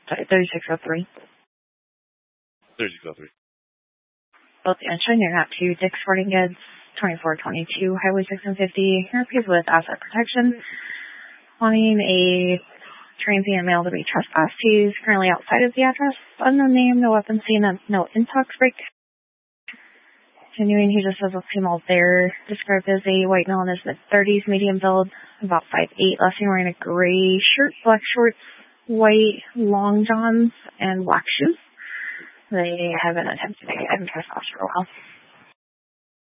Sorry, 3603. 3603. Both answering, you're not to Dick's Sporting Goods, 2422 Highway 650. You're with asset protection. Wanting a transient male to be trespassed. He's currently outside of the address. Unknown name, no weapon seen, no intox break. Continuing, he just says a female there, described as a white male in his mid-30s, medium build, about 5'8", last seen wearing a gray shirt, black shorts, white long johns, and black shoes. They haven't attempted to get him trespassed for a while.